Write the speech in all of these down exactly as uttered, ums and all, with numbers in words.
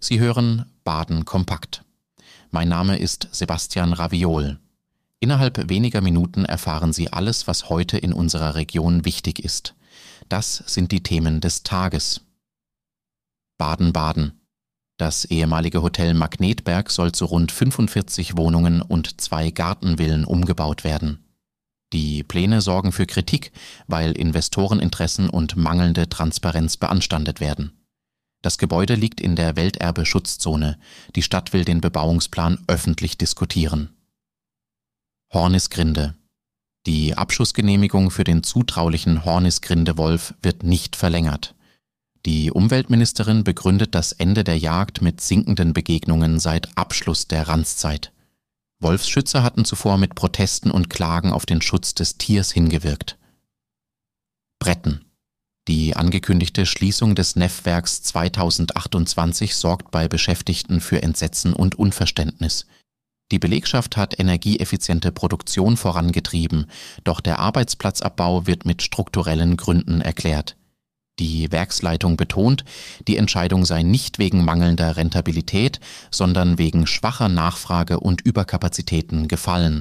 Sie hören Baden kompakt. Mein Name ist Sebastian Raviol. Innerhalb weniger Minuten erfahren Sie alles, was heute in unserer Region wichtig ist. Das sind die Themen des Tages. Baden-Baden. Das ehemalige Hotel Magnetberg soll zu rund fünfundvierzig Wohnungen und zwei Gartenvillen umgebaut werden. Die Pläne sorgen für Kritik, weil Investoreninteressen und mangelnde Transparenz beanstandet werden. Das Gebäude liegt in der Welterbe-Schutzzone. Die Stadt will den Bebauungsplan öffentlich diskutieren. Hornisgrinde. Die Abschussgenehmigung für den zutraulichen Hornisgrinde-Wolf wird nicht verlängert. Die Umweltministerin begründet das Ende der Jagd mit sinkenden Begegnungen seit Abschluss der Ranzzeit. Wolfsschützer hatten zuvor mit Protesten und Klagen auf den Schutz des Tiers hingewirkt. Bretten. Die angekündigte Schließung des Neffwerks zweitausendachtundzwanzig sorgt bei Beschäftigten für Entsetzen und Unverständnis. Die Belegschaft hat energieeffiziente Produktion vorangetrieben, doch der Arbeitsplatzabbau wird mit strukturellen Gründen erklärt. Die Werksleitung betont, die Entscheidung sei nicht wegen mangelnder Rentabilität, sondern wegen schwacher Nachfrage und Überkapazitäten gefallen.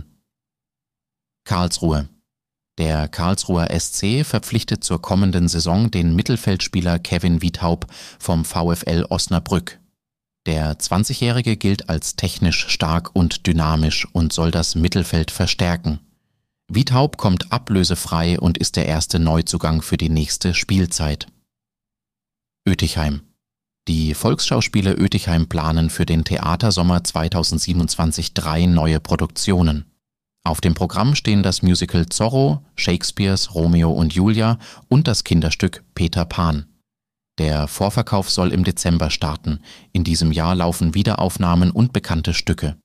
Karlsruhe. Der Karlsruher S C verpflichtet zur kommenden Saison den Mittelfeldspieler Kevin Wiethaupt vom VfL Osnabrück. Der zwanzigjährige gilt als technisch stark und dynamisch und soll das Mittelfeld verstärken. Wiethaupt kommt ablösefrei und ist der erste Neuzugang für die nächste Spielzeit. Oetigheim. Die Volksschauspiele Oetigheim planen für den Theatersommer zweitausendsiebenundzwanzig drei neue Produktionen. Auf dem Programm stehen das Musical Zorro, Shakespeares Romeo und Julia und das Kinderstück Peter Pan. Der Vorverkauf soll im Dezember starten. In diesem Jahr laufen Wiederaufnahmen und bekannte Stücke.